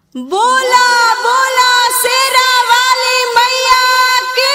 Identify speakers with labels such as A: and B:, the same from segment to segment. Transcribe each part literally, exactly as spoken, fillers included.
A: बोला बोला शेरा वाली मैया की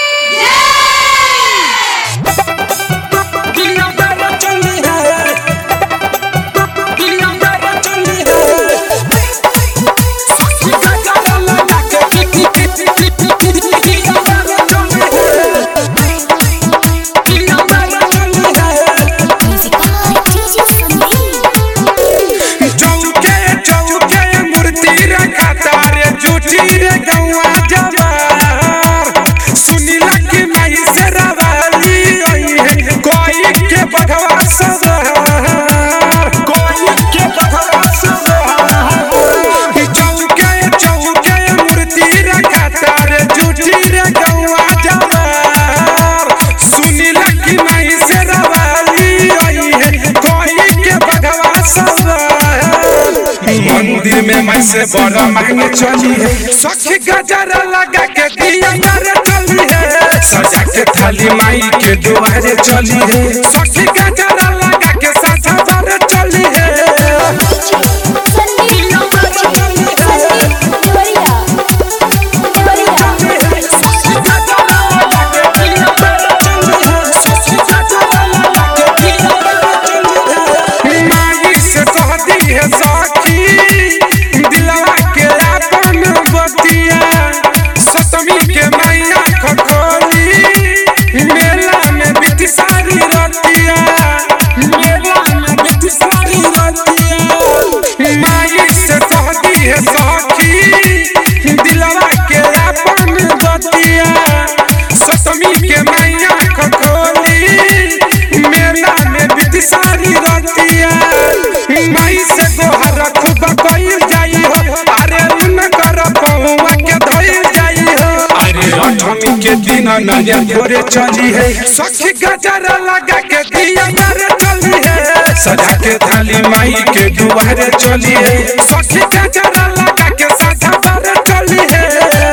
B: मंदिर में मैं से बड़ा मांगे चली है, सखी गजरा लगा के दिया करे चली है, सजा के थाली माई के दुआरे चली है, सखी गजरा लगा के साजा बारे चली है। के दिन नजर भोरे चली है, सखी गजरा लगा के दिया करे चली है, सजा के थाली माई के दुआरे चली है, सखी गजरा लगा के साजा बारे चली है।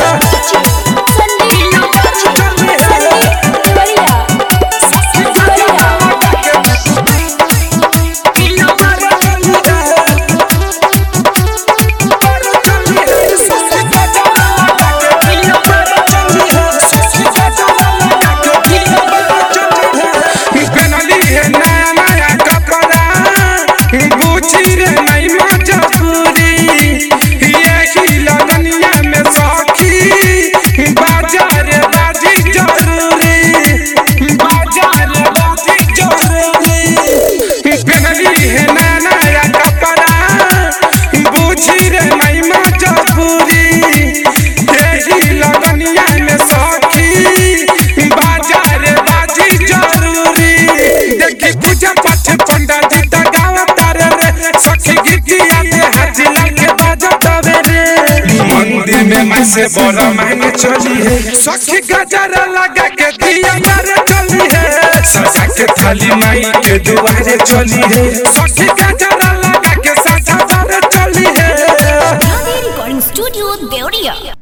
B: मैं से बड़ा मांगे चली है, सखी गजरा लगा के दिया करे चली है, सजा के थाली माई के दुआरे चली है, सखी गजरा लगा के साजा बारे चली है।
A: Recording studio Deoria.